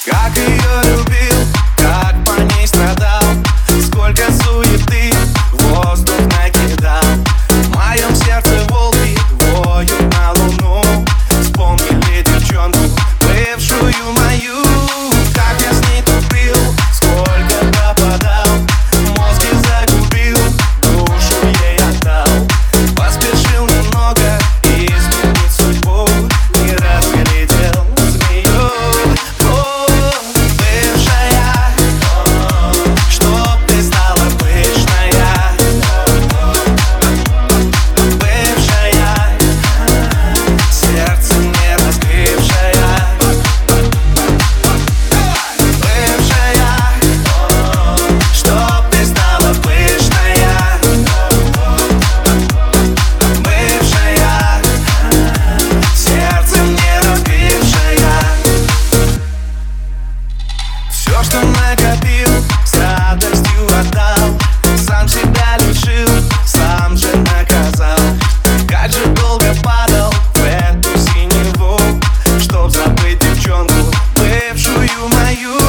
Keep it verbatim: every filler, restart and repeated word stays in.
Как ее любил, как по ней страдал, сколько суеты воздух накидал. В моем сердце волки воют на луну. Вспомнили девчонку, бывшую мою. Как я с ней тут был, сколько пропадал, мозги загубил, душу ей отдал. Поспешил немного изменить судьбу, не разглядел змею. О, бывшая, чтоб ты стала пышная. Бывшая, сердце мне разбившая. Бывшая, чтоб ты стала пышная. Бывшая, сердце мне разбившая. Все, что накопил, с радостью отдал. Сам себя лишил, сам же наказал. Как же долго падал в эту синеву, чтоб забыть девчонку, бывшую мою.